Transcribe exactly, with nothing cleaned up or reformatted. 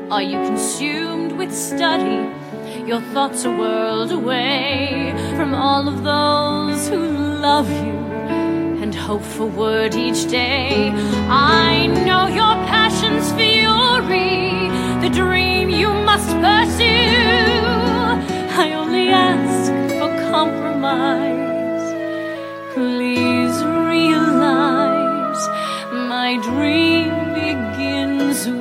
Are you consumed with study? Your thoughts a world away from all of those who love you and hope for word each day. I know your passion's fury, the dream you must pursue. I only ask for compromise. Please realize my dream